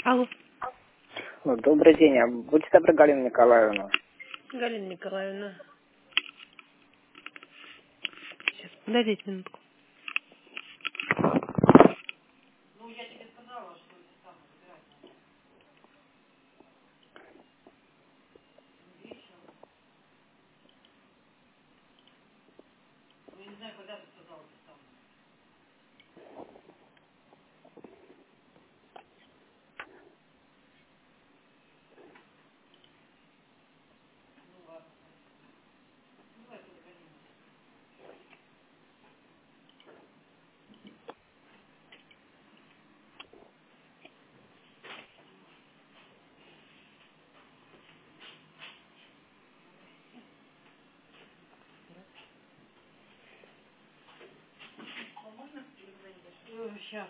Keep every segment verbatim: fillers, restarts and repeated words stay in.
Алло. Ну, добрый день. А будьте добры, Галина Николаевна. Галина Николаевна. Сейчас, подождите минутку. Сейчас.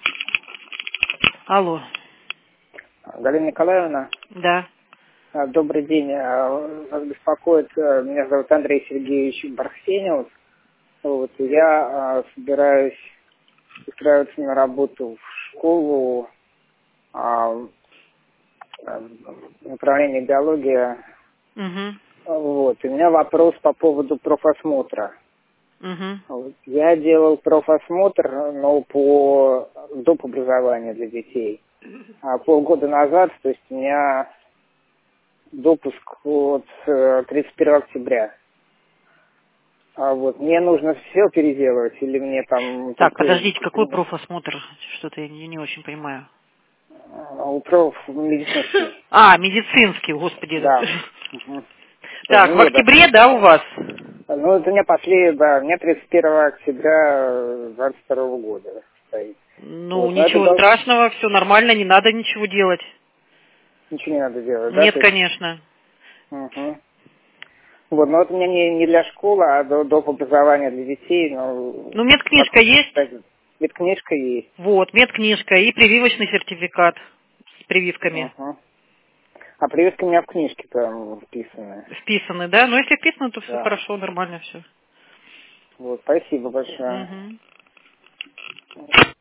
Алло. Галина Николаевна, Да. а, добрый день. А, Вас беспокоит, а, меня зовут Андрей Сергеевич Барсенев. Вот, и я а, собираюсь устраиваться на работу в школу а, а, направление биология. Угу. Вот, и у меня вопрос по поводу профосмотра. Угу. Вот, я делал профосмотр, но по доп. Образованию для детей. А полгода назад, то есть у меня допуск от э, тридцать первого октября. А вот мне нужно все переделывать или мне там Так, только подождите, какой профосмотр? Что-то я не, не очень понимаю. а, у проф медицинский. А, медицинский, господи. Да. Мгм. Вот, Так, ну, в нет, октябре, да, у вас? ну это у меня пошли, да, у меня тридцать первого октября двадцать второго года стоит. Ну, Вот, но это ничего дол- страшного, все нормально, не надо ничего делать. ничего не надо делать, да? Нет, То есть, конечно. мгм. Вот, но это у меня не, не для школы, а до, доп. Образования для детей. Ну, Ну, как, медкнижка есть? медкнижка есть. Вот, медкнижка и прививочный сертификат с прививками. Мгм. А прививки у меня в книжке там вписаны. Вписаны, да? Ну, если вписано, то все Да. хорошо, нормально все. Вот, спасибо большое. Угу.